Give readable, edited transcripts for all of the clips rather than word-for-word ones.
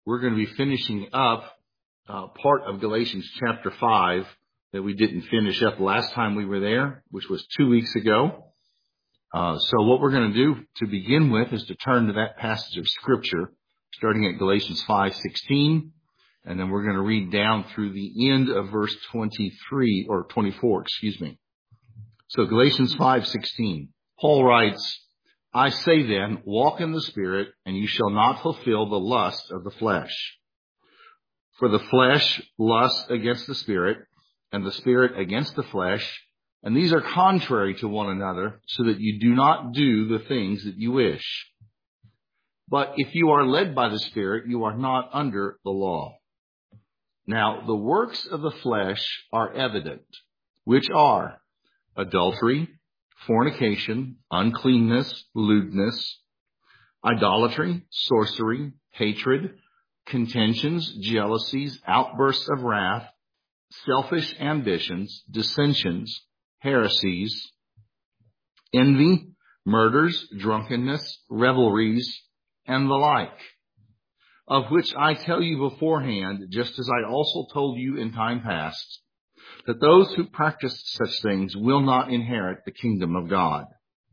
we're going to be finishing up part of Galatians chapter 5 that we didn't finish up last time we were there, which was 2 weeks ago. So what we're going to do to begin with is to turn to that passage of Scripture, starting at Galatians 5:16, and then we're going to read down through the end of verse 23, or 24, So Galatians 5:16, Paul writes, I say then, walk in the Spirit, and you shall not fulfill the lust of the flesh. For the flesh lusts against the Spirit, and the Spirit against the flesh, and these are contrary to one another, so that you do not do the things that you wish. But if you are led by the Spirit, you are not under the law. Now, the works of the flesh are evident, which are adultery, fornication, uncleanness, lewdness, idolatry, sorcery, hatred, contentions, jealousies, outbursts of wrath, selfish ambitions, dissensions, heresies, envy, murders, drunkenness, revelries, and the like, of which I tell you beforehand, just as I also told you in time past, that those who practice such things will not inherit the kingdom of God.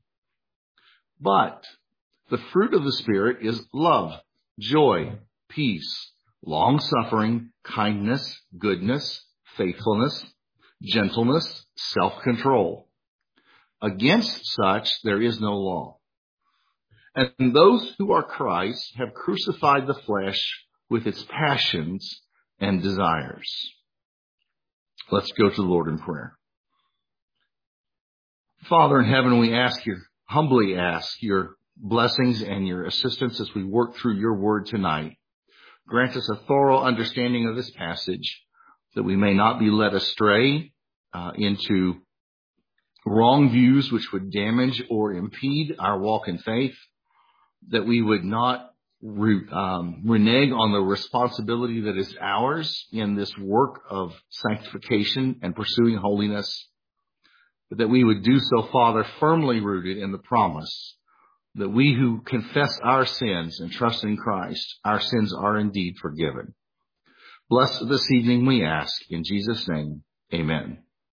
But the fruit of the Spirit is love, joy, peace, long-suffering, kindness, goodness, faithfulness, gentleness, self-control. Against such there is no law. And those who are Christ have crucified the flesh with its passions and desires. Let's go to the Lord in prayer. Father in heaven, we humbly ask your blessings and your assistance as we work through your word tonight. Grant us a thorough understanding of this passage, that we may not be led astray into wrong views which would damage or impede our walk in faith, that we would not renege on the responsibility that is ours in this work of sanctification and pursuing holiness, but that we would do so, Father, firmly rooted in the promise that we who confess our sins and trust in Christ, our sins are indeed forgiven. Bless this evening, we ask, in Jesus' name, amen.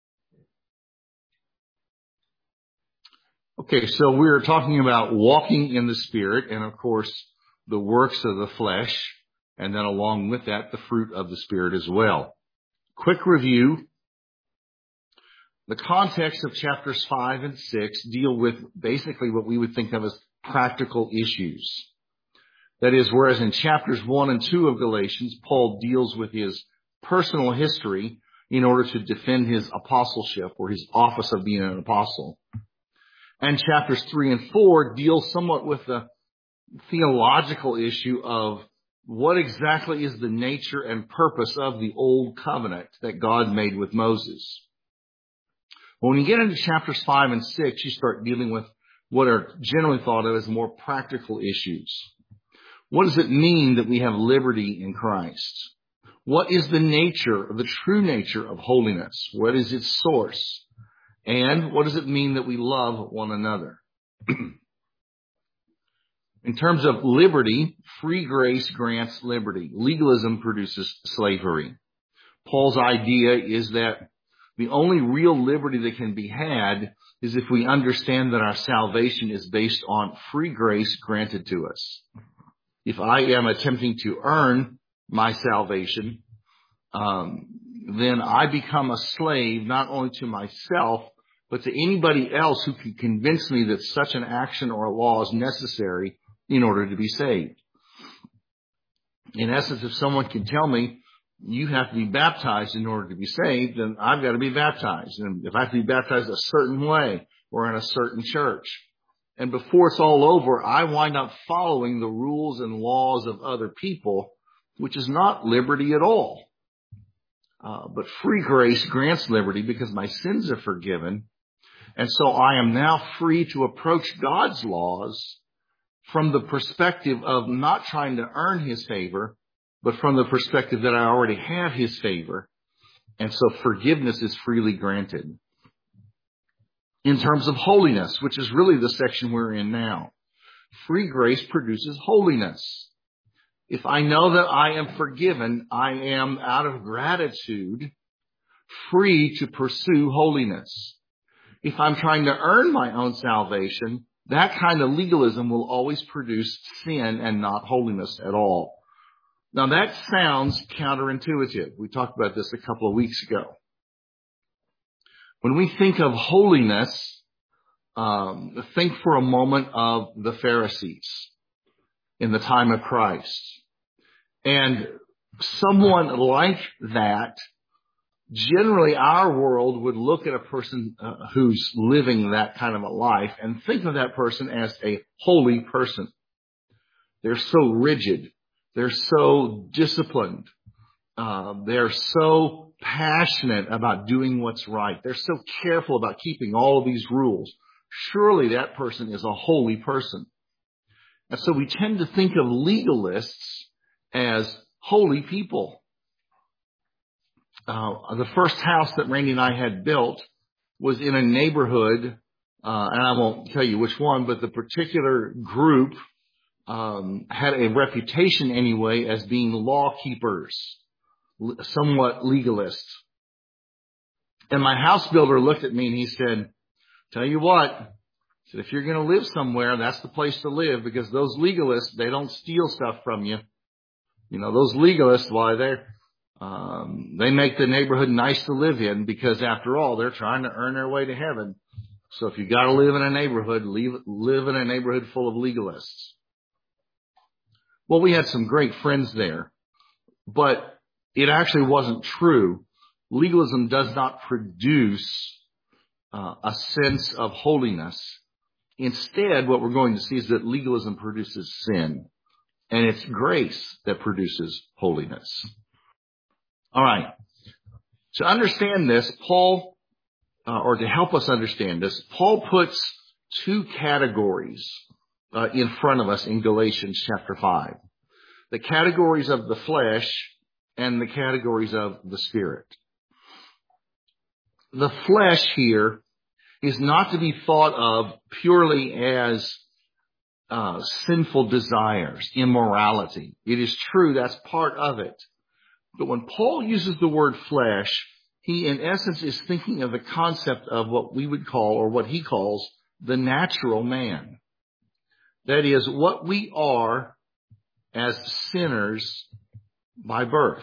Okay, so we're talking about walking in the Spirit, and of course, the works of the flesh, and then along with that, the fruit of the Spirit as well. Quick review. The context of chapters 5 and 6 deal with basically what we would think of as practical issues. That is, whereas in chapters 1 and 2 of Galatians, Paul deals with his personal history in order to defend his apostleship or his office of being an apostle. And chapters 3 and 4 deal somewhat with the theological issue of what exactly is the nature and purpose of the old covenant that God made with Moses. When you get into chapters 5 and 6, you start dealing with what are generally thought of as more practical issues. What does it mean that we have liberty in Christ? What is the true nature of holiness? What is its source? And what does it mean that we love one another? In terms of liberty, free grace grants liberty. Legalism produces slavery. Paul's idea is that the only real liberty that can be had is if we understand that our salvation is based on free grace granted to us. If I am attempting to earn my salvation, then I become a slave not only to myself, but to anybody else who can convince me that such an action or a law is necessary in order to be saved. In essence, if someone can tell me you have to be baptized in order to be saved, then I've got to be baptized. And if I have to be baptized a certain way or in a certain church, and before it's all over, I wind up following the rules and laws of other people, which is not liberty at all. But free grace grants liberty because my sins are forgiven. And so I am now free to approach God's laws from the perspective of not trying to earn his favor, but from the perspective that I already have his favor. And so forgiveness is freely granted. In terms of holiness, which is really the section we're in now, free grace produces holiness. If I know that I am forgiven, I am, out of gratitude, free to pursue holiness. If I'm trying to earn my own salvation, that kind of legalism will always produce sin and not holiness at all. Now that sounds counterintuitive. We talked about this a couple of weeks ago. When we think of holiness, think for a moment of the Pharisees in the time of Christ. And someone like that, generally our world would look at a person who's living that kind of a life and think of that person as a holy person. They're so rigid. They're so disciplined. They're so passionate about doing what's right. They're so careful about keeping all of these rules. Surely that person is a holy person. And so we tend to think of legalists as holy people. The first house that Randy and I had built was in a neighborhood, and I won't tell you which one, but the particular group had a reputation anyway as being law keepers, somewhat legalists. And my house builder looked at me and he said, tell you what, he said, if you're going to live somewhere, that's the place to live, because those legalists, they don't steal stuff from you. You know, those legalists, why, they make the neighborhood nice to live in, because after all, they're trying to earn their way to heaven. So if you got to live in a neighborhood, live in a neighborhood full of legalists. Well, we had some great friends there, but it actually wasn't true. Legalism does not produce a sense of holiness. Instead, what we're going to see is that legalism produces sin, and it's grace that produces holiness. All right. To understand this, or to help us understand this, Paul puts two categories in front of us in Galatians chapter 5. The categories of the flesh and the categories of the Spirit. The flesh here is not to be thought of purely as sinful desires, immorality. It is true, that's part of it. But when Paul uses the word flesh, he in essence is thinking of the concept of what we would call, or what he calls, the natural man. That is, what we are as sinners by birth.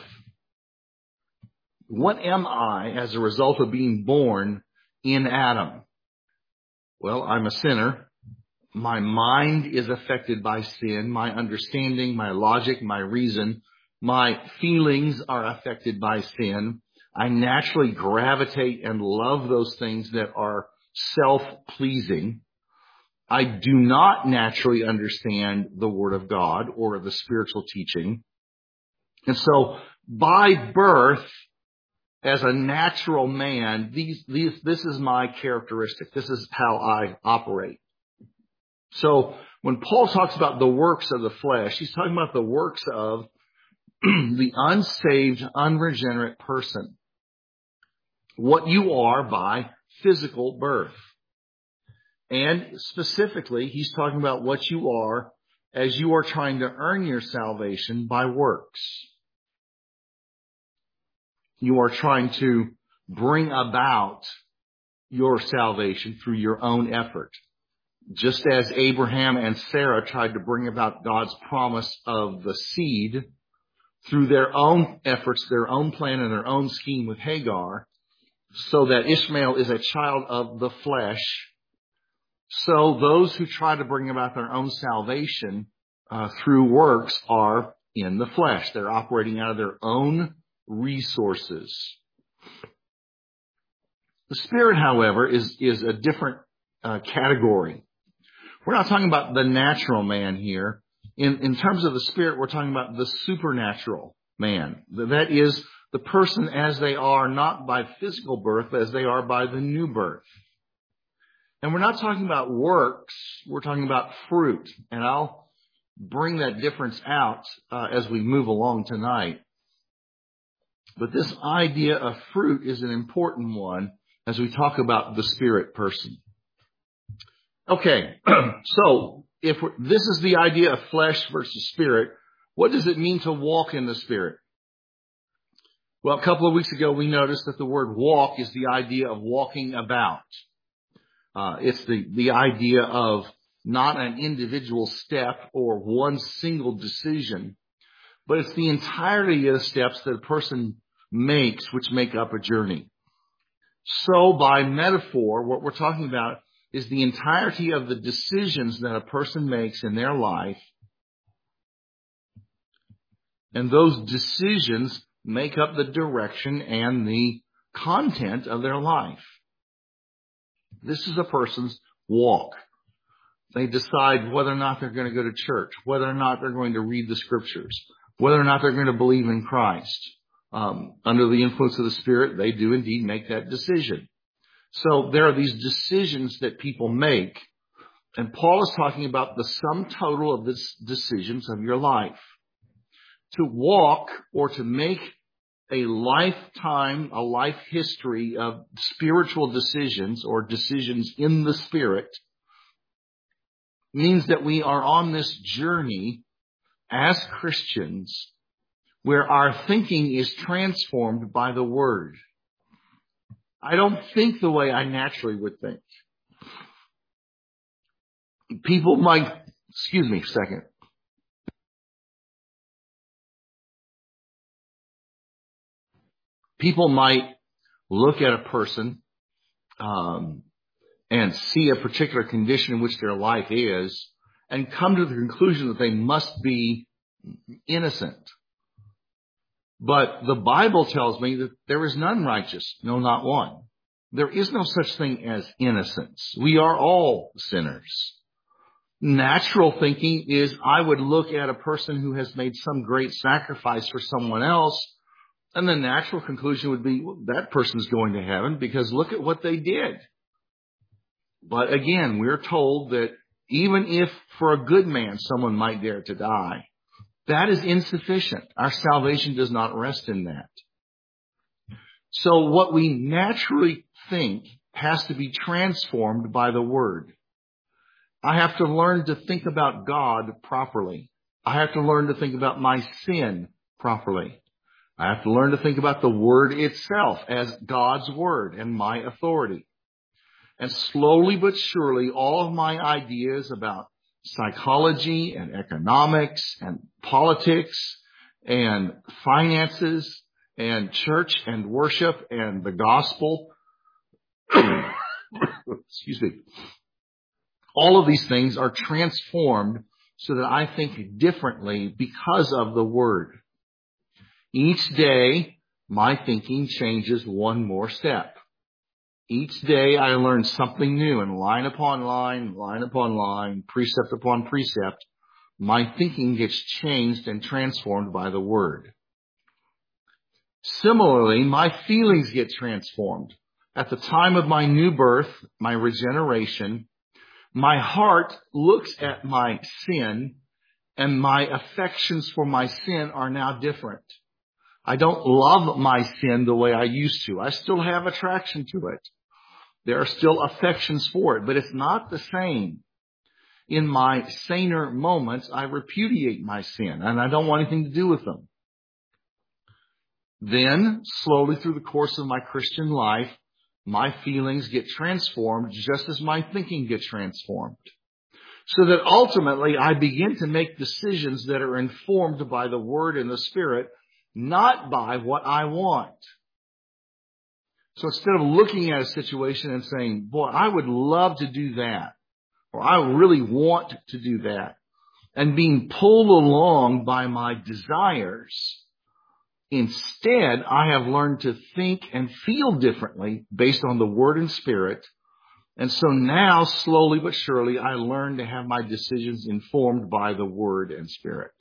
What am I as a result of being born in Adam? Well, I'm a sinner. My mind is affected by sin. My understanding, my logic, my reason, my feelings are affected by sin. I naturally gravitate and love those things that are self-pleasing. I do not naturally understand the Word of God or the spiritual teaching. And so by birth, as a natural man, this is my characteristic. This is how I operate. So when Paul talks about the works of the flesh, he's talking about the works of the unsaved, unregenerate person. What you are by physical birth. And specifically, he's talking about what you are as you are trying to earn your salvation by works. You are trying to bring about your salvation through your own effort. Just as Abraham and Sarah tried to bring about God's promise of the seed through their own efforts, their own plan, and their own scheme with Hagar, so that Ishmael is a child of the flesh. So those who try to bring about their own salvation through works are in the flesh. They're operating out of their own resources. The Spirit, however, is a different category. We're not talking about the natural man here. In terms of the Spirit, we're talking about the supernatural man. That is the person as they are, not by physical birth, but as they are by the new birth. And we're not talking about works, we're talking about fruit. And I'll bring that difference out as we move along tonight. But this idea of fruit is an important one as we talk about the Spirit person. Okay, so this is the idea of flesh versus spirit. What does it mean to walk in the Spirit? Well, a couple of weeks ago, we noticed that the word walk is the idea of walking about. It's the idea of not an individual step or one single decision, but it's the entirety of the steps that a person makes which make up a journey. So by metaphor, what we're talking about is the entirety of the decisions that a person makes in their life. And those decisions make up the direction and the content of their life. This is a person's walk. They decide whether or not they're going to go to church, whether or not they're going to read the scriptures, whether or not they're going to believe in Christ. Under the influence of the Spirit, they do indeed make that decision. So there are these decisions that people make, and Paul is talking about the sum total of the decisions of your life. To walk or to make a lifetime, a life history of spiritual decisions or decisions in the Spirit means that we are on this journey as Christians where our thinking is transformed by the Word. I don't think the way I naturally would think. People might, excuse me a second. People might look at a person and see a particular condition in which their life is and come to the conclusion that they must be innocent. But the Bible tells me that there is none righteous, no, not one. There is no such thing as innocence. We are all sinners. Natural thinking is I would look at a person who has made some great sacrifice for someone else, and the natural conclusion would be, well, that person's going to heaven because look at what they did. But again, we're told that even if for a good man someone might dare to die, that is insufficient. Our salvation does not rest in that. So what we naturally think has to be transformed by the Word. I have to learn to think about God properly. I have to learn to think about my sin properly. I have to learn to think about the Word itself as God's Word and my authority. And slowly but surely, all of my ideas about psychology and economics and politics and finances and church and worship and the gospel, excuse me, all of these things are transformed so that I think differently because of the Word. Each day, my thinking changes one more step. Each day I learn something new, and line upon line, line upon line, precept upon precept, my thinking gets changed and transformed by the Word. Similarly, my feelings get transformed. At the time of my new birth, my regeneration, my heart looks at my sin, and my affections for my sin are now different. I don't love my sin the way I used to. I still have attraction to it. There are still affections for it, but it's not the same. In my saner moments, I repudiate my sin, and I don't want anything to do with them. Then, slowly through the course of my Christian life, my feelings get transformed just as my thinking gets transformed. So that ultimately I begin to make decisions that are informed by the Word and the Spirit, not by what I want. So instead of looking at a situation and saying, boy, I would love to do that, or I really want to do that, and being pulled along by my desires, instead, I have learned to think and feel differently based on the Word and Spirit. And so now, slowly but surely, I learn to have my decisions informed by the Word and Spirit.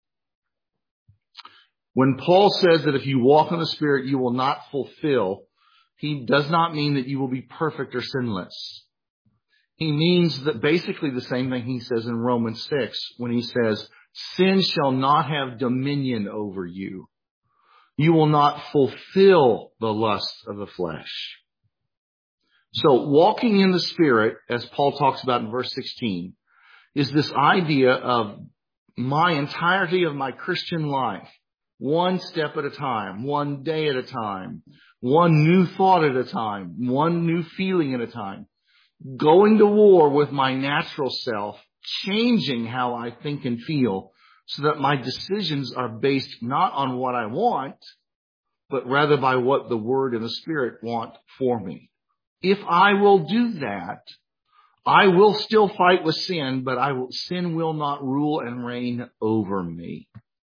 When Paul says that if you walk in the Spirit, you will not fulfill, he does not mean that you will be perfect or sinless. He means that basically the same thing he says in Romans 6 when he says, sin shall not have dominion over you. You will not fulfill the lusts of the flesh. So walking in the Spirit, as Paul talks about in verse 16, is this idea of my entirety of my Christian life, one step at a time, one day at a time, one new thought at a time, one new feeling at a time, going to war with my natural self, changing how I think and feel so that my decisions are based not on what I want, but rather by what the Word and the Spirit want for me. If I will do that, I will still fight with sin, but sin will not rule and reign over me.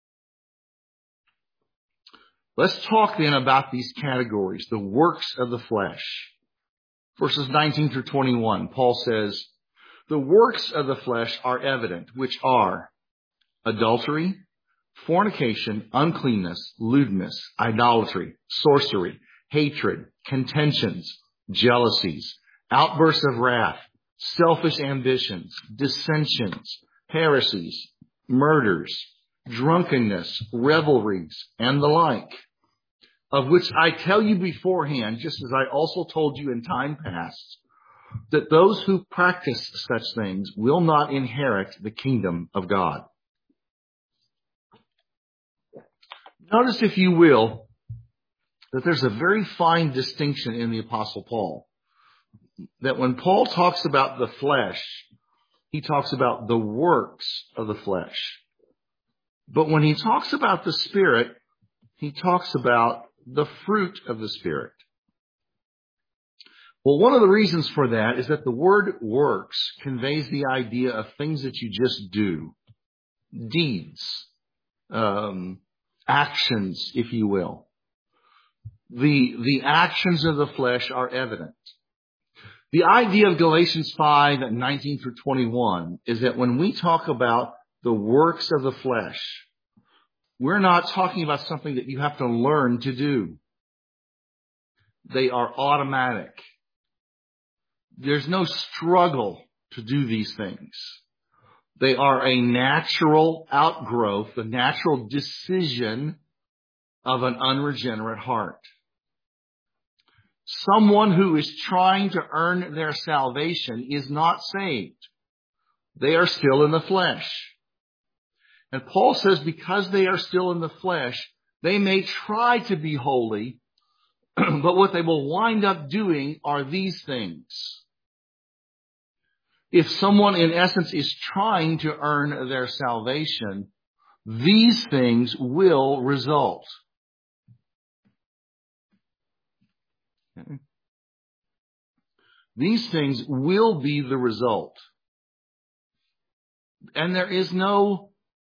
Let's talk then about these categories, the works of the flesh. Verses 19 through 21, Paul says, the works of the flesh are evident, which are adultery, fornication, uncleanness, lewdness, idolatry, sorcery, hatred, contentions, jealousies, outbursts of wrath, selfish ambitions, dissensions, heresies, murders, drunkenness, revelries, and the like, of which I tell you beforehand, just as I also told you in time past, that those who practice such things will not inherit the kingdom of God. Notice, if you will, that there's a very fine distinction in the Apostle Paul. That when Paul talks about the flesh, he talks about the works of the flesh. But when he talks about the Spirit, he talks about the fruit of the Spirit. Well, one of the reasons for that is that the word works conveys the idea of things that you just do. Deeds. Actions, if you will. The actions of the flesh are evident. The idea of Galatians 5, 19 through 21 is that when we talk about the works of the flesh, we're not talking about something that you have to learn to do. They are automatic. There's no struggle to do these things. They are a natural outgrowth, a natural decision of an unregenerate heart. Someone who is trying to earn their salvation is not saved. They are still in the flesh. And Paul says because they are still in the flesh, they may try to be holy, but what they will wind up doing are these things. If someone in essence is trying to earn their salvation, these things will result. Okay. These things will be the result. And there is no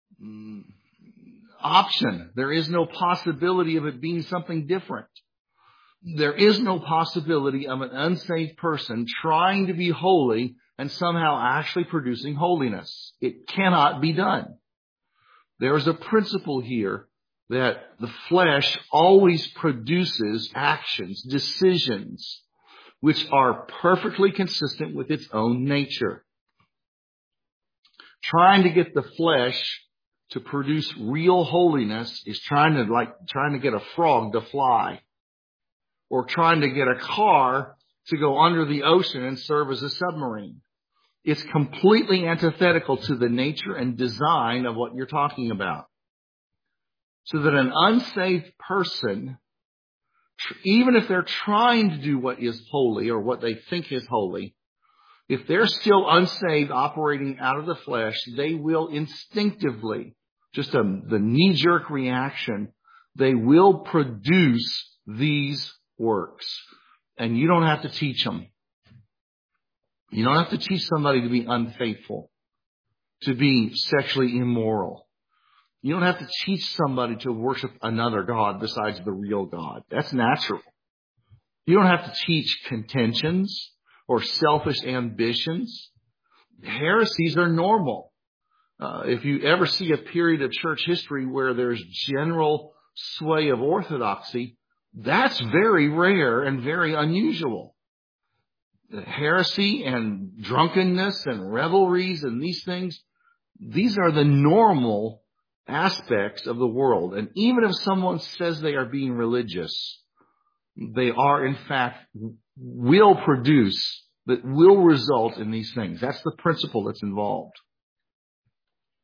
option. There is no possibility of it being something different. There is no possibility of an unsaved person trying to be holy and somehow actually producing holiness. It cannot be done. There is a principle here that the flesh always produces actions, decisions, which are perfectly consistent with its own nature. Trying to get the flesh to produce real holiness is trying to get a frog to fly, or trying to get a car to go under the ocean and serve as a submarine. It's completely antithetical to the nature and design of what you're talking about. So that an unsaved person, even if they're trying to do what is holy or what they think is holy, if they're still unsaved, operating out of the flesh, they will instinctively, just the knee-jerk reaction, they will produce these works. And you don't have to teach them. You don't have to teach somebody to be unfaithful, to be sexually immoral. You don't have to teach somebody to worship another God besides the real God. That's natural. You don't have to teach contentions or selfish ambitions. Heresies are normal. If you ever see a period of church history where there's general sway of orthodoxy, that's very rare and very unusual. Heresy and drunkenness and revelries and these things, these are the normal aspects of the world. And even if someone says they are being religious, they are in fact will produce, that will result in these things. That's the principle that's involved.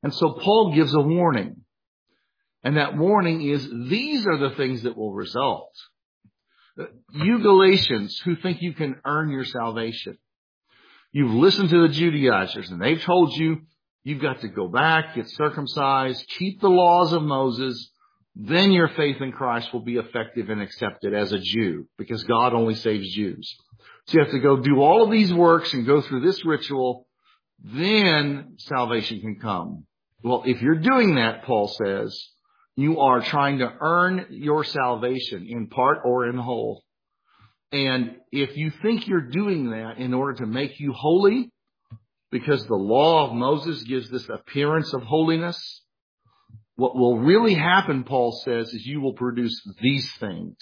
And so Paul gives a warning. And that warning is, these are the things that will result. You Galatians who think you can earn your salvation, you've listened to the Judaizers and they've told you you've got to go back, get circumcised, keep the laws of Moses, then your faith in Christ will be effective and accepted as a Jew, because God only saves Jews. So you have to go do all of these works and go through this ritual, then salvation can come. Well, if you're doing that, Paul says, you are trying to earn your salvation in part or in whole. And if you think you're doing that in order to make you holy, because the law of Moses gives this appearance of holiness, what will really happen, Paul says, is you will produce these things.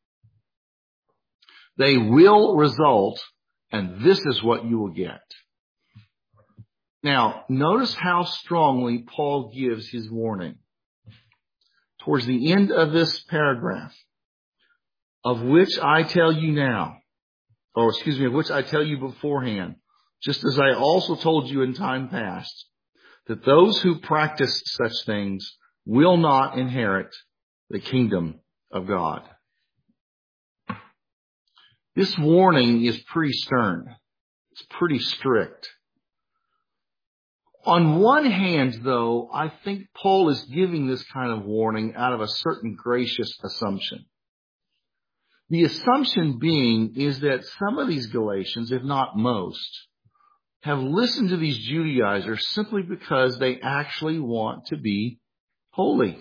They will result, and this is what you will get. Now, notice how strongly Paul gives his warning. Towards the end of this paragraph, of which I tell you now, of which I tell you beforehand, just as I also told you in time past, that those who practice such things will not inherit the kingdom of God. This warning is pretty stern. It's pretty strict. On one hand, though, I think Paul is giving this kind of warning out of a certain gracious assumption. The assumption being is that some of these Galatians, if not most, have listened to these Judaizers simply because they actually want to be holy.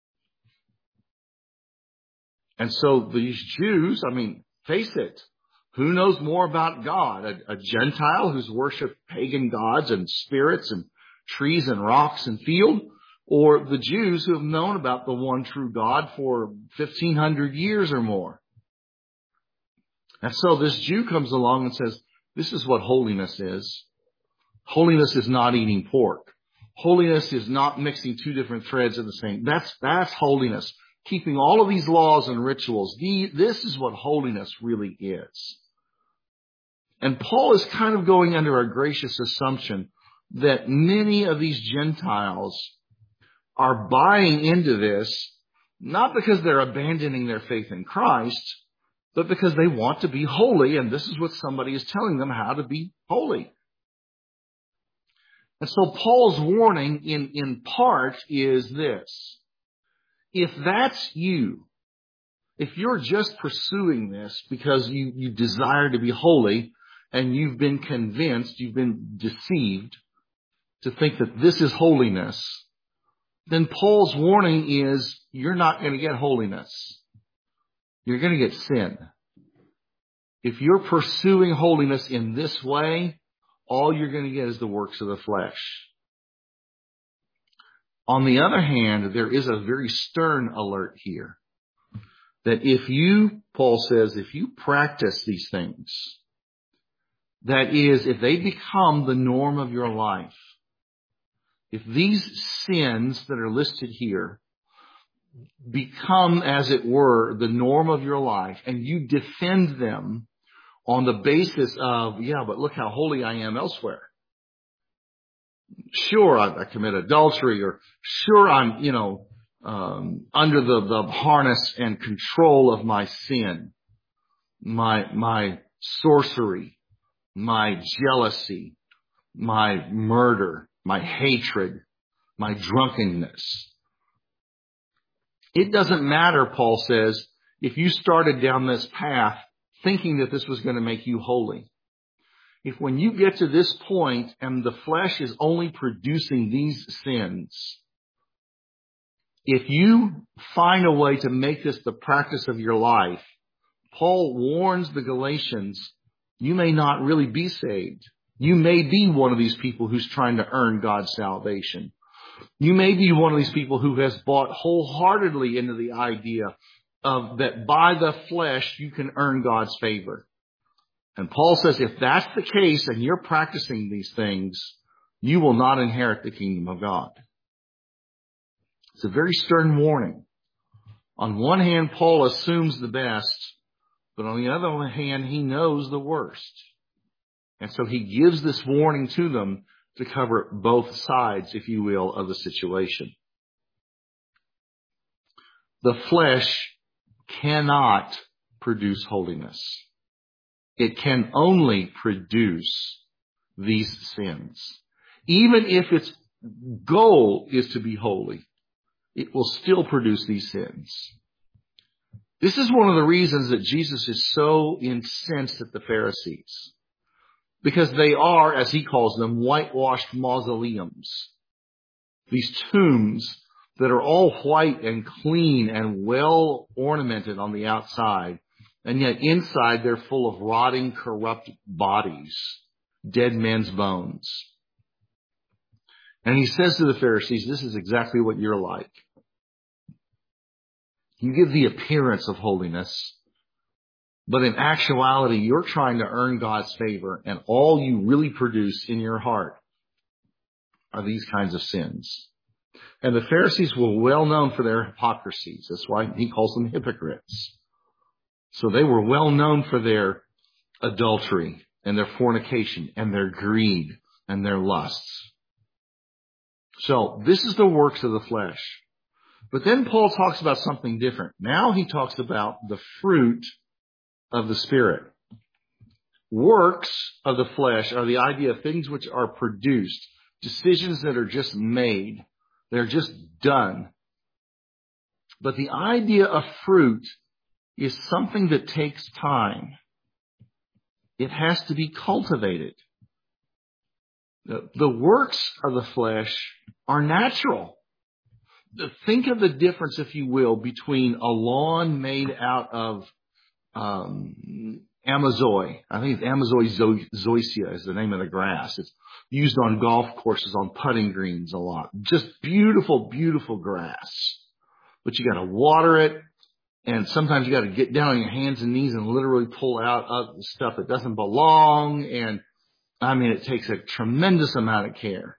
And so these Jews, face it, who knows more about God? A Gentile who's worshipped pagan gods and spirits and trees and rocks and field? Or the Jews who have known about the one true God for 1,500 years or more? And so this Jew comes along and says, this is what holiness is. Holiness is not eating pork. Holiness is not mixing two different threads of the same. That's holiness. Keeping all of these laws and rituals. This is what holiness really is. And Paul is kind of going under a gracious assumption that many of these Gentiles are buying into this, not because they're abandoning their faith in Christ, but because they want to be holy, and this is what somebody is telling them how to be holy. And so Paul's warning in part is this. If that's you, if you're just pursuing this because you desire to be holy and you've been convinced, you've been deceived to think that this is holiness, then Paul's warning is you're not going to get holiness. You're going to get sin. If you're pursuing holiness in this way, all you're going to get is the works of the flesh. On the other hand, there is a very stern alert here. That if you, Paul says, if you practice these things, that is, if they become the norm of your life, if these sins that are listed here become, as it were, the norm of your life, and you defend them on the basis of, yeah, but look how holy I am elsewhere. Sure, I commit adultery, or sure, I'm, under the harness and control of my sin, my sorcery, my jealousy, my murder, my hatred, my drunkenness. It doesn't matter, Paul says, if you started down this path thinking that this was going to make you holy. If when you get to this point and the flesh is only producing these sins, if you find a way to make this the practice of your life, Paul warns the Galatians, you may not really be saved. You may be one of these people who's trying to earn God's salvation. You may be one of these people who has bought wholeheartedly into the idea of that by the flesh you can earn God's favor. And Paul says if that's the case and you're practicing these things, you will not inherit the kingdom of God. It's a very stern warning. On one hand, Paul assumes the best, but on the other hand, he knows the worst. And so he gives this warning to them to cover both sides, if you will, of the situation. The flesh cannot produce holiness. It can only produce these sins. Even if its goal is to be holy, it will still produce these sins. This is one of the reasons that Jesus is so incensed at the Pharisees. Because they are, as he calls them, whitewashed mausoleums. These tombs that are all white and clean and well ornamented on the outside. And yet inside they're full of rotting, corrupt bodies, dead men's bones. And he says to the Pharisees, this is exactly what you're like. You give the appearance of holiness, but in actuality, you're trying to earn God's favor, and all you really produce in your heart are these kinds of sins. And the Pharisees were well known for their hypocrisies. That's why he calls them hypocrites. So they were well known for their adultery and their fornication and their greed and their lusts. So this is the works of the flesh. But then Paul talks about something different. Now he talks about the fruit of the Spirit. Works of the flesh are the idea of things which are produced, decisions that are just made. They're just done. But the idea of fruit is something that takes time. It has to be cultivated. The works of the flesh are natural. Think of the difference, if you will, between a lawn made out of Amazoi. I think it's Amazoi zoysia is the name of the grass. It's used on golf courses, on putting greens a lot. Just beautiful, beautiful grass. But you got to water it, and sometimes you got to get down on your hands and knees and literally pull out the stuff that doesn't belong. And I mean, it takes a tremendous amount of care.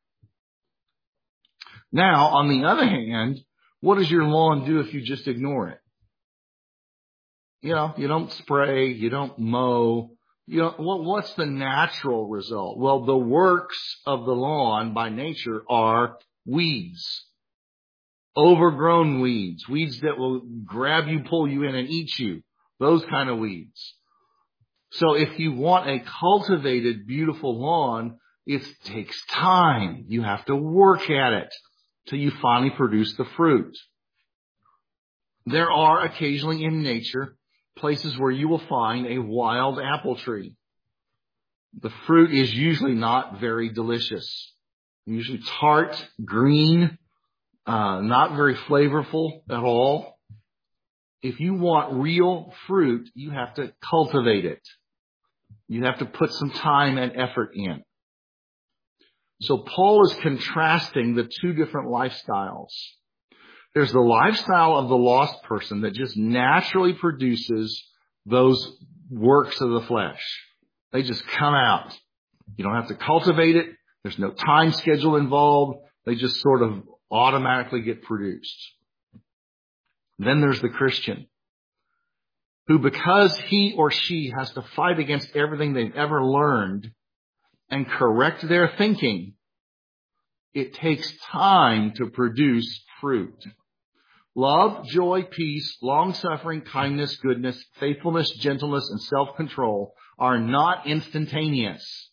Now, on the other hand, what does your lawn do if you just ignore it? You know, you don't spray, you don't mow. You know, what's the natural result? Well, the works of the lawn by nature are weeds. Overgrown weeds. Weeds that will grab you, pull you in, and eat you. Those kind of weeds. So if you want a cultivated, beautiful lawn, it takes time. You have to work at it till you finally produce the fruit. There are occasionally in nature places where you will find a wild apple tree. The fruit is usually not very delicious. Usually tart, green, not very flavorful at all. If you want real fruit, you have to cultivate it. You have to put some time and effort in. So Paul is contrasting the two different lifestyles. There's the lifestyle of the lost person that just naturally produces those works of the flesh. They just come out. You don't have to cultivate it. There's no time schedule involved. They just sort of automatically get produced. Then there's the Christian who, because he or she has to fight against everything they've ever learned and correct their thinking, it takes time to produce fruit. Love, joy, peace, long-suffering, kindness, goodness, faithfulness, gentleness, and self-control are not instantaneous.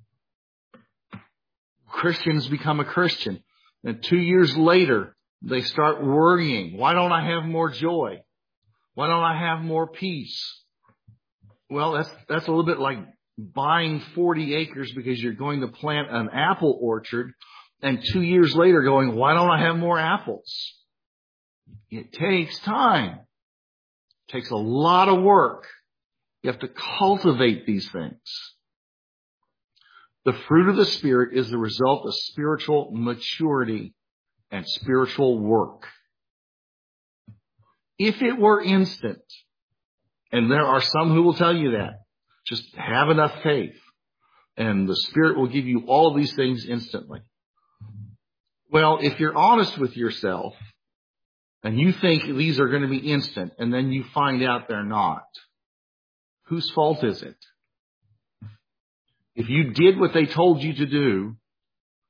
Christians become a Christian, and 2 years later, they start worrying. Why don't I have more joy? Why don't I have more peace? Well, that's a little bit like buying 40 acres because you're going to plant an apple orchard, and 2 years later going, why don't I have more apples? It takes time. It takes a lot of work. You have to cultivate these things. The fruit of the Spirit is the result of spiritual maturity and spiritual work. If it were instant, and there are some who will tell you that, just have enough faith, and the Spirit will give you all of these things instantly. Well, if you're honest with yourself, and you think these are going to be instant, and then you find out they're not, whose fault is it? If you did what they told you to do,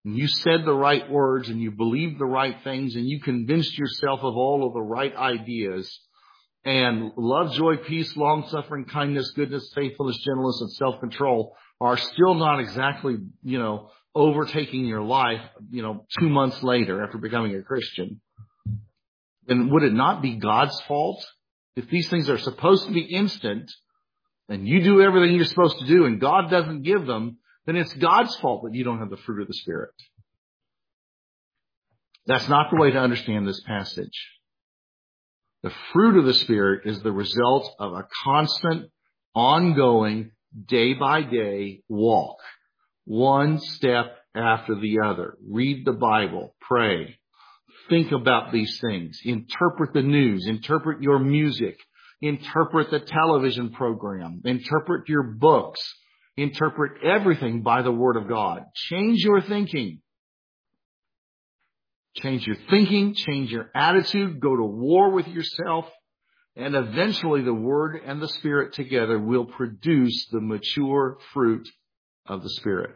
and you said the right words and you believed the right things and you convinced yourself of all of the right ideas, and love, joy, peace, long-suffering, kindness, goodness, faithfulness, gentleness, and self-control are still not exactly, overtaking your life, 2 months later after becoming a Christian, then would it not be God's fault? If these things are supposed to be instant and you do everything you're supposed to do and God doesn't give them, then it's God's fault that you don't have the fruit of the Spirit. That's not the way to understand this passage. The fruit of the Spirit is the result of a constant, ongoing, day-by-day walk. One step after the other. Read the Bible. Pray. Think about these things. Interpret the news. Interpret your music. Interpret the television program. Interpret your books. Interpret everything by the Word of God. Change your thinking. Change your thinking, change your attitude, go to war with yourself, and eventually the Word and the Spirit together will produce the mature fruit of the Spirit.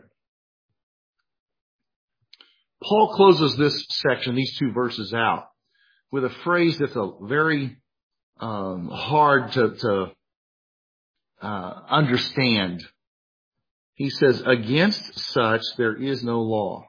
Paul closes this section, these 2 verses out, with a phrase that's a very hard to understand. He says, against such there is no law.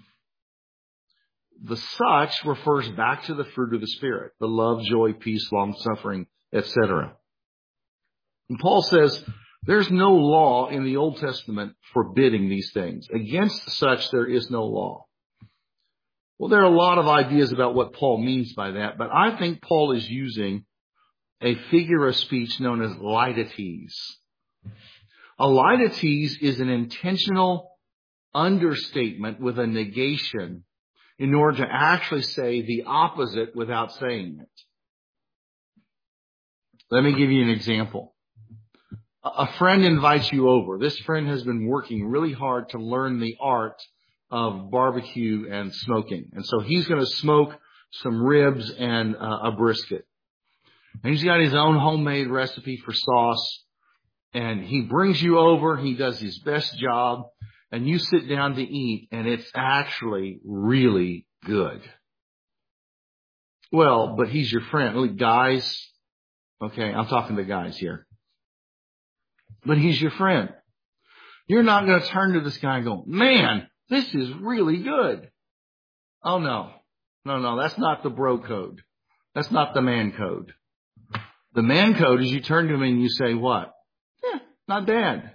The such refers back to the fruit of the Spirit, the love, joy, peace, long-suffering, etc. And Paul says there's no law in the Old Testament forbidding these things. Against such there is no law. Well, there are a lot of ideas about what Paul means by that, but I think Paul is using a figure of speech known as leidetes. A leidetes is an intentional understatement with a negation in order to actually say the opposite without saying it. Let me give you an example. A friend invites you over. This friend has been working really hard to learn the art of barbecue and smoking. And so he's going to smoke some ribs and a brisket. And he's got his own homemade recipe for sauce. And he brings you over. He does his best job. And you sit down to eat, and it's actually really good. Well, but he's your friend. Look, guys, okay, I'm talking to guys here. But he's your friend. You're not going to turn to this guy and go, man, this is really good. Oh, no. No, that's not the bro code. That's not the man code. The man code is you turn to him and you say what? Not bad.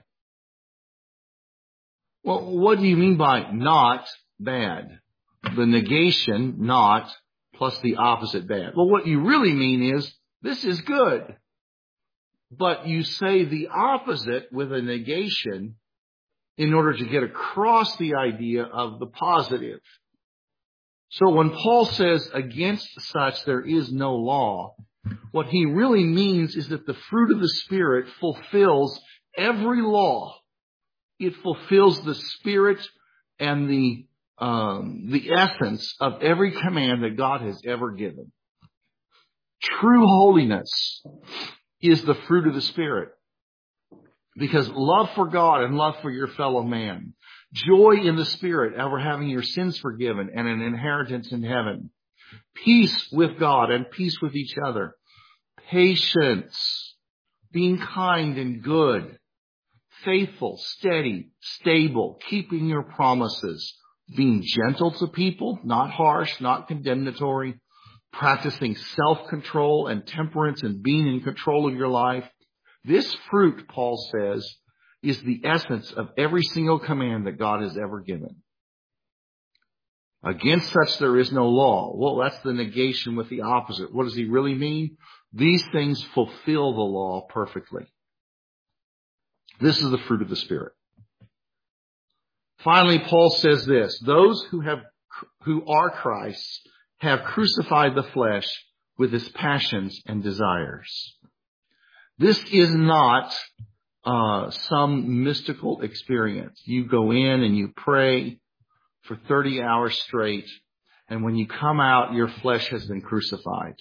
Well, what do you mean by not bad? The negation, not, plus the opposite bad. Well, what you really mean is, this is good. But you say the opposite with a negation in order to get across the idea of the positive. So when Paul says, against such there is no law, what he really means is that the fruit of the Spirit fulfills every law. It fulfills the spirit and the essence of every command that God has ever given. True holiness is the fruit of the Spirit. Because love for God and love for your fellow man. Joy in the Spirit over having your sins forgiven and an inheritance in heaven. Peace with God and peace with each other. Patience. Being kind and good. Faithful, steady, stable, keeping your promises, being gentle to people, not harsh, not condemnatory, practicing self-control and temperance and being in control of your life. This fruit, Paul says, is the essence of every single command that God has ever given. Against such there is no law. Well, that's the negation with the opposite. What does he really mean? These things fulfill the law perfectly. This is the fruit of the Spirit. Finally, Paul says this, those who are Christ's have crucified the flesh with its passions and desires. This is not some mystical experience. You go in and you pray for 30 hours straight, and when you come out, your flesh has been crucified.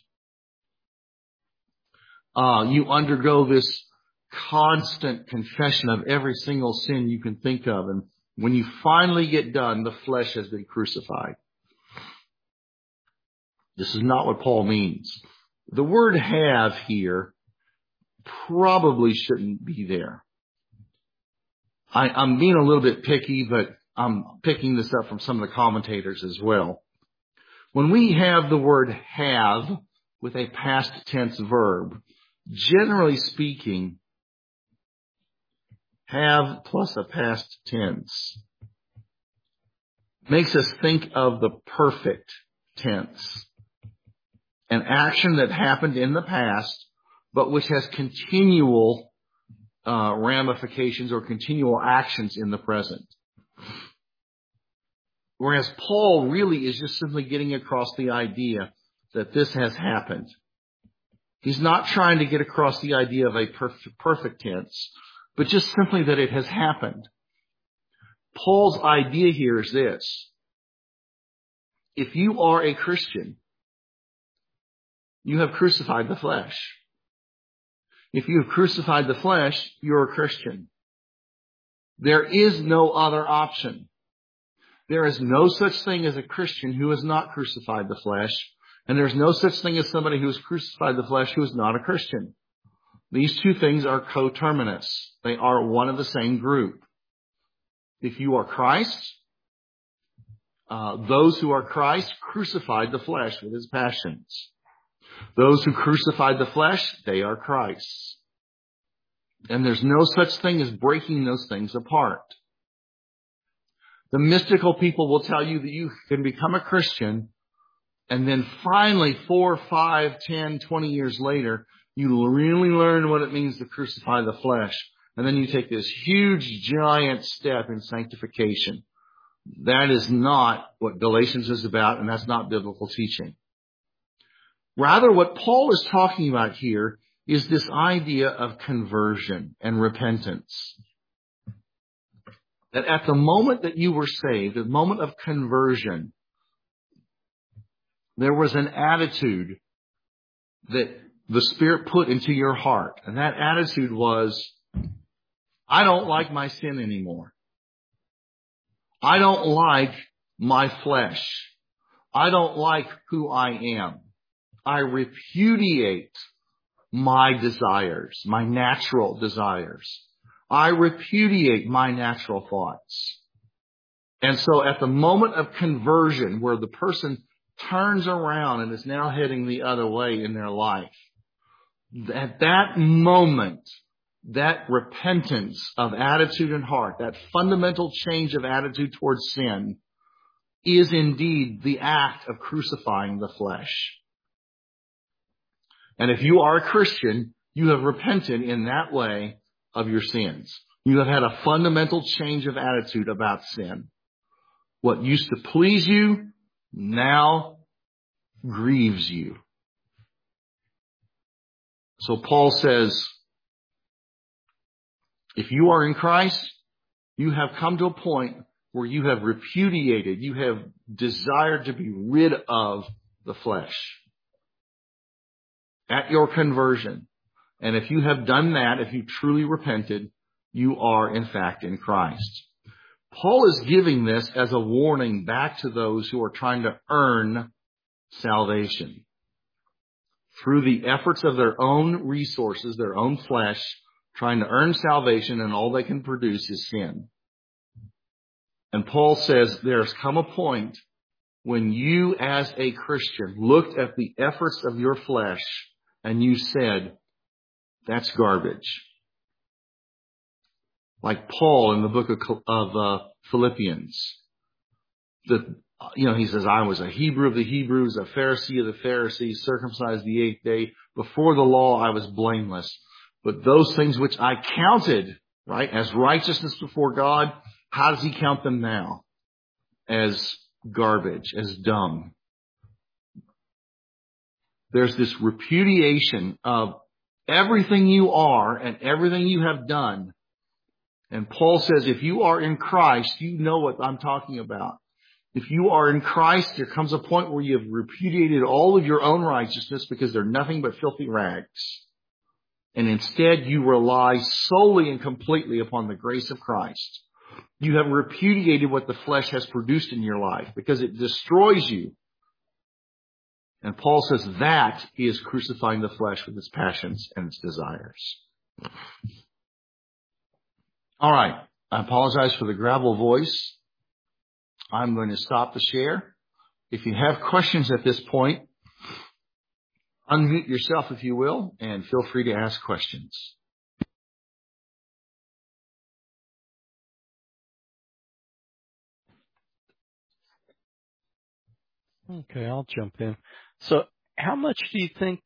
You undergo this constant confession of every single sin you can think of and When you finally get done, the flesh has been crucified. This is not what Paul means. The word have here probably shouldn't be there. I'm being a little bit picky, but I'm picking this up from some of the commentators as well. When we have the word have with a past tense verb, generally speaking, have plus a past tense makes us think of the perfect tense. An action that happened in the past, but which has continual ramifications or continual actions in the present. Whereas Paul really is just simply getting across the idea that this has happened. He's not trying to get across the idea of a perfect tense, but just simply that it has happened. Paul's idea here is this. If you are a Christian, you have crucified the flesh. If you have crucified the flesh, you're a Christian. There is no other option. There is no such thing as a Christian who has not crucified the flesh, and there's no such thing as somebody who has crucified the flesh who is not a Christian. These two things are coterminous. They are one of the same group. If you are Christ, those who are Christ crucified the flesh with his passions. Those who crucified the flesh, they are Christ's. And there's no such thing as breaking those things apart. The mystical people will tell you that you can become a Christian, and then finally 4, 5, 10, 20 years later, you really learn what it means to crucify the flesh. And then you take this huge, giant step in sanctification. That is not what Galatians is about, and that's not biblical teaching. Rather, what Paul is talking about here is this idea of conversion and repentance. That at the moment that you were saved, the moment of conversion, there was an attitude that the Spirit put into your heart. And that attitude was, I don't like my sin anymore. I don't like my flesh. I don't like who I am. I repudiate my desires, my natural desires. I repudiate my natural thoughts. And so at the moment of conversion, where the person turns around and is now heading the other way in their life, at that moment, that repentance of attitude and heart, that fundamental change of attitude towards sin, is indeed the act of crucifying the flesh. And if you are a Christian, you have repented in that way of your sins. You have had a fundamental change of attitude about sin. What used to please you now grieves you. So Paul says, if you are in Christ, you have come to a point where you have repudiated, you have desired to be rid of the flesh at your conversion. And if you have done that, if you truly repented, you are in fact in Christ. Paul is giving this as a warning back to those who are trying to earn salvation through the efforts of their own resources, their own flesh, trying to earn salvation, and all they can produce is sin. And Paul says there's come a point when you as a Christian looked at the efforts of your flesh and you said, that's garbage. Like Paul in the book of Philippians. He says, I was a Hebrew of the Hebrews, a Pharisee of the Pharisees, circumcised the 8th day. Before the law, I was blameless. But those things which I counted, right, as righteousness before God, how does he count them now? As garbage, as dung. There's this repudiation of everything you are and everything you have done. And Paul says, if you are in Christ, you know what I'm talking about. If you are in Christ, there comes a point where you have repudiated all of your own righteousness because they're nothing but filthy rags. And instead you rely solely and completely upon the grace of Christ. You have repudiated what the flesh has produced in your life because it destroys you. And Paul says that is crucifying the flesh with its passions and its desires. All right. I apologize for the gravel voice. I'm going to stop the share. If you have questions at this point, unmute yourself if you will, and feel free to ask questions. Okay, I'll jump in. So how much do you think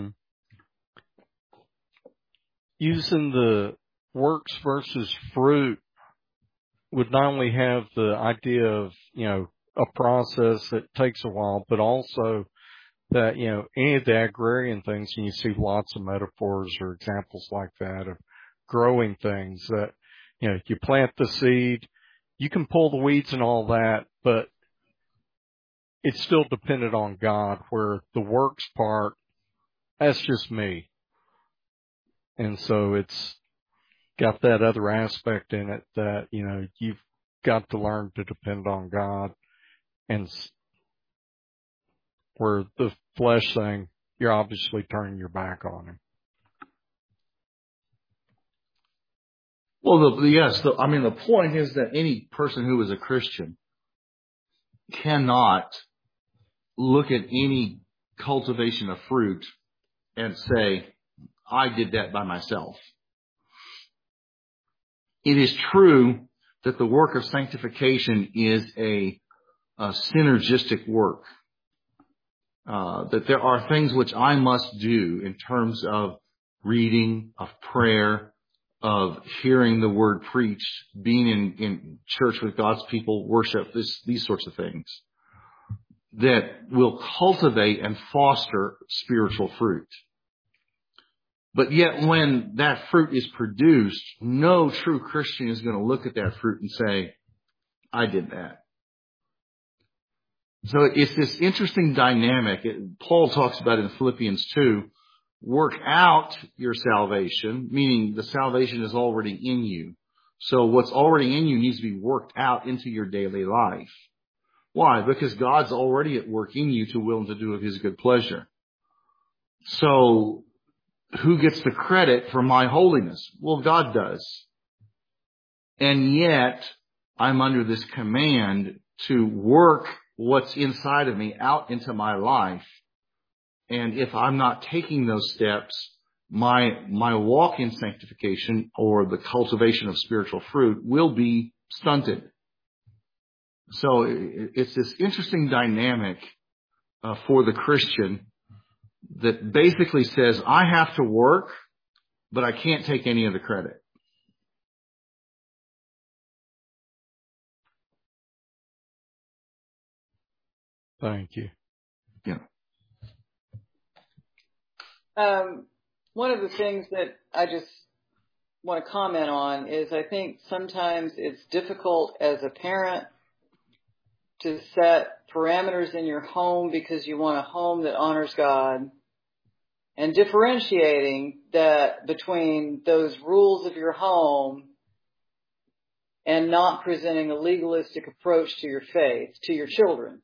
using the works versus fruit would not only have the idea of, a process that takes a while, but also that, any of the agrarian things, and you see lots of metaphors or examples like that of growing things that, you plant the seed, you can pull the weeds and all that, but it's still dependent on God, where the works part, that's just me. And so it's got that other aspect in it that, you've got to learn to depend on God. And where the flesh thing, you're obviously turning your back on him. Well, the point is that any person who is a Christian cannot look at any cultivation of fruit and say, I did that by myself. It is true that the work of sanctification is a synergistic work. That there are things which I must do in terms of reading, of prayer, of hearing the word preached, being in church with God's people, worship, these sorts of things that will cultivate and foster spiritual fruit. But yet when that fruit is produced, no true Christian is going to look at that fruit and say, I did that. So it's this interesting dynamic. Paul talks about it in Philippians 2. Work out your salvation, meaning the salvation is already in you. So what's already in you needs to be worked out into your daily life. Why? Because God's already at work in you to will and to do of his good pleasure. So who gets the credit for my holiness? Well, God does. And yet I'm under this command to work what's inside of me out into my life. And if I'm not taking those steps, my walk in sanctification or the cultivation of spiritual fruit will be stunted. So it's this interesting dynamic for the Christian that basically says, I have to work, but I can't take any of the credit. Thank you. Yeah. One of the things that I just want to comment on is I think sometimes it's difficult as a parent to set parameters in your home because you want a home that honors God, and differentiating that between those rules of your home and not presenting a legalistic approach to your faith, to your children.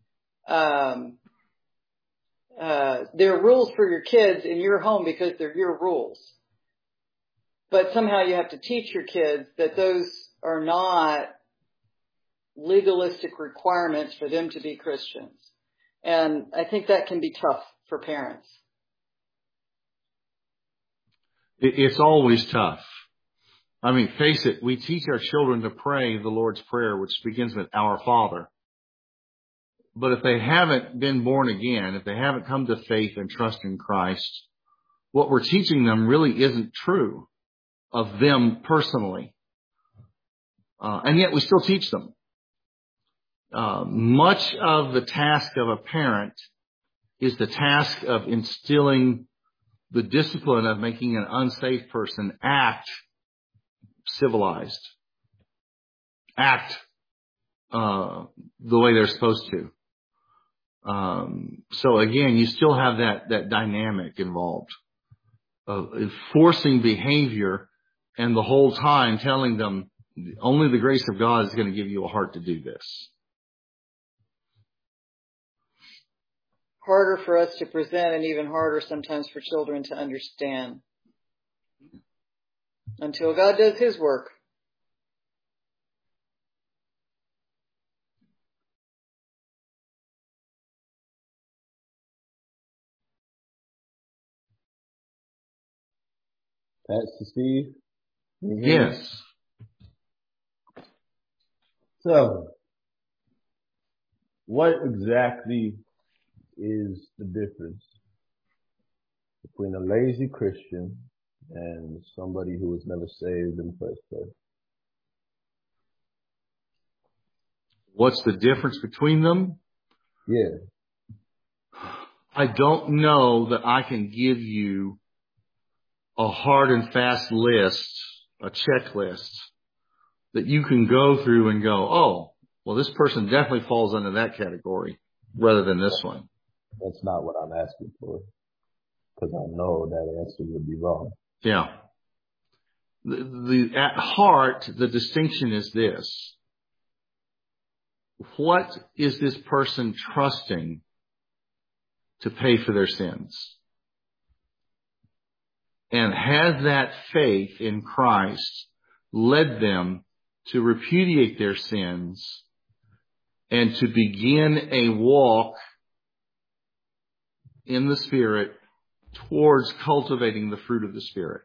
There are rules for your kids in your home because they're your rules. But somehow you have to teach your kids that those are not legalistic requirements for them to be Christians. And I think that can be tough for parents. It's always tough. I mean, face it, we teach our children to pray the Lord's Prayer, which begins with Our Father. But if they haven't been born again, if they haven't come to faith and trust in Christ, what we're teaching them really isn't true of them personally. And yet we still teach them. Much of the task of a parent is the task of instilling the discipline of making an unsafe person act civilized, act the way they're supposed to. So again, you still have that dynamic involved of enforcing behavior and the whole time telling them, only the grace of God is going to give you a heart to do this. Harder for us to present and even harder sometimes for children to understand. Until God does His work. Pastor Steve? Yes. So, what exactly is the difference between a lazy Christian and somebody who was never saved in the first place? What's the difference between them? Yeah. I don't know that I can give you a hard and fast list, a checklist that you can go through and go, oh, well, this person definitely falls under that category rather than this one. That's not what I'm asking for, because I know that answer would be wrong. Yeah. At heart, the distinction is this. What is this person trusting to pay for their sins? And has that faith in Christ led them to repudiate their sins and to begin a walk in the Spirit towards cultivating the fruit of the Spirit?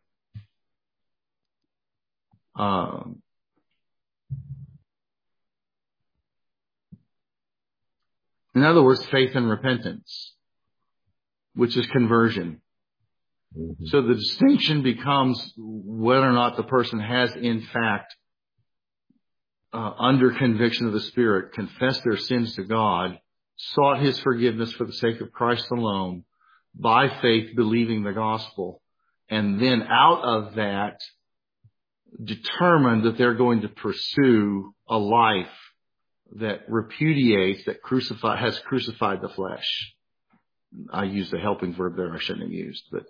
In other words, faith and repentance, which is conversion. Mm-hmm. So the distinction becomes whether or not the person has, in fact, under conviction of the Spirit, confessed their sins to God, sought His forgiveness for the sake of Christ alone, by faith believing the gospel, and then out of that determined that they're going to pursue a life that repudiates, that has crucified the flesh. I used a helping verb there I shouldn't have used, but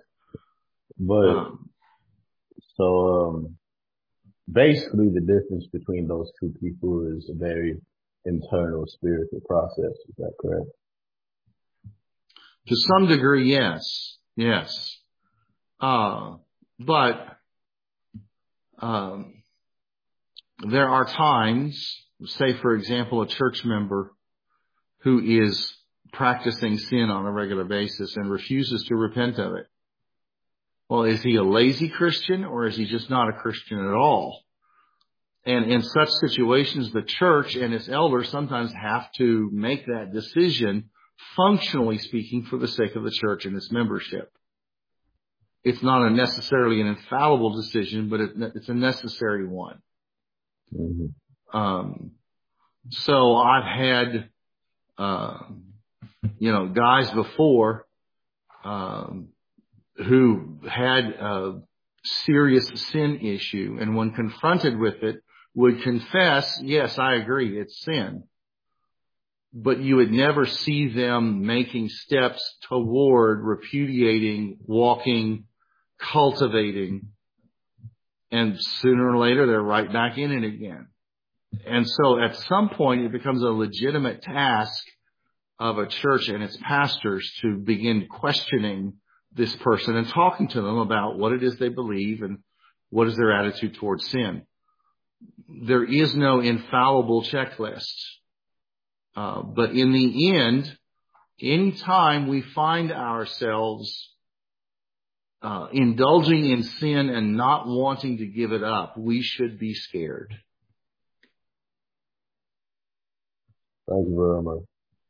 basically the difference between those two people is a very internal spiritual process. Is that correct? To some degree, yes. Yes. But there are times, say for example, a church member who is practicing sin on a regular basis and refuses to repent of it. Well, is he a lazy Christian or is he just not a Christian at all? And in such situations, the church and its elders sometimes have to make that decision, functionally speaking, for the sake of the church and its membership. It's not necessarily an infallible decision, but it's a necessary one. Mm-hmm. So I've had, guys before, who had a serious sin issue, and when confronted with it, would confess, yes, I agree, it's sin. But you would never see them making steps toward repudiating, walking, cultivating, and sooner or later they're right back in it again. And so at some point it becomes a legitimate task of a church and its pastors to begin questioning this person and talking to them about what it is they believe and what is their attitude towards sin. There is no infallible checklist. But in the end, anytime we find ourselves indulging in sin and not wanting to give it up, we should be scared. Thank you very much.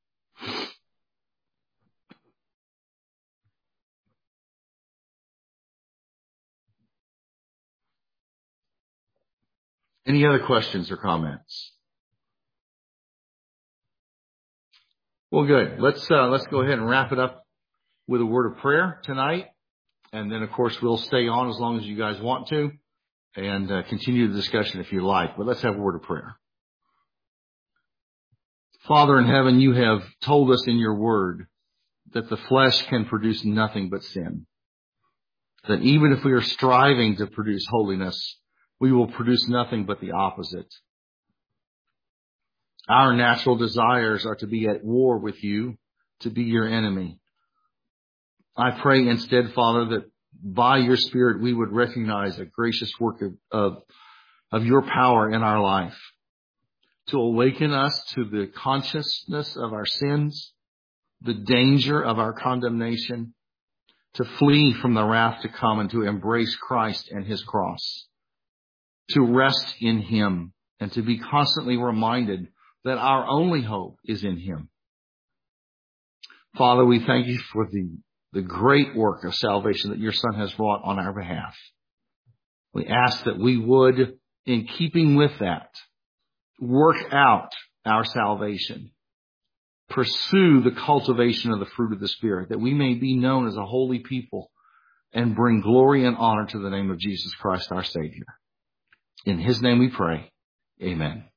Any other questions or comments? Well, good. Let's go ahead and wrap it up with a word of prayer tonight. And then, of course, we'll stay on as long as you guys want to and continue the discussion if you like. But let's have a word of prayer. Father in heaven, you have told us in your word that the flesh can produce nothing but sin. That even if we are striving to produce holiness, we will produce nothing but the opposite. Our natural desires are to be at war with you, to be your enemy. I pray instead, Father, that by your Spirit we would recognize a gracious work of your power in our life, to awaken us to the consciousness of our sins, the danger of our condemnation, to flee from the wrath to come and to embrace Christ and his cross, to rest in him and to be constantly reminded that our only hope is in him. Father, we thank you for the great work of salvation that your Son has wrought on our behalf. We ask that we would, in keeping with that, work out our salvation, pursue the cultivation of the fruit of the Spirit, that we may be known as a holy people and bring glory and honor to the name of Jesus Christ, our Savior. In his name we pray. Amen.